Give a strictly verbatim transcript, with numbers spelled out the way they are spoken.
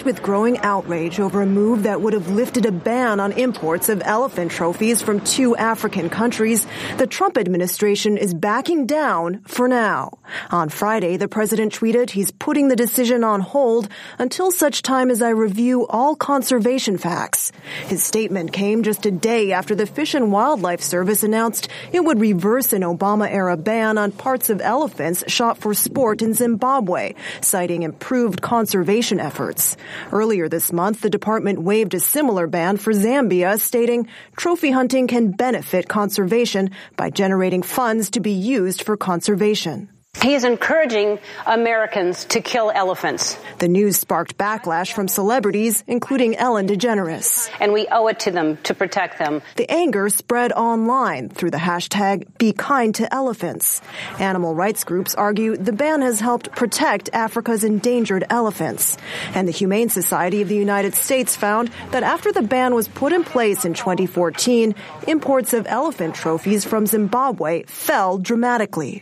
with growing outrage over a move that would have lifted a ban on imports of elephant trophies from two African countries, the Trump administration is backing down for now. On Friday, the president tweeted he's putting the decision on hold until such time as I review all conservation facts. His statement came just a day after the Fish and Wildlife Service announced it would reverse an Obama-era ban on parts of elephants shot for sport in Zimbabwe, citing improved conservation efforts. Earlier this month, the department waived a similar ban for Zambia, stating trophy hunting can benefit conservation by generating funds to be used for conservation. He is encouraging Americans to kill elephants. The news sparked backlash from celebrities, including Ellen DeGeneres. And we owe it to them to protect them. The anger spread online through the hashtag Be Kind to Elephants. Animal rights groups argue the ban has helped protect Africa's endangered elephants. And the Humane Society of the United States found that after the ban was put in place in twenty fourteen, imports of elephant trophies from Zimbabwe fell dramatically.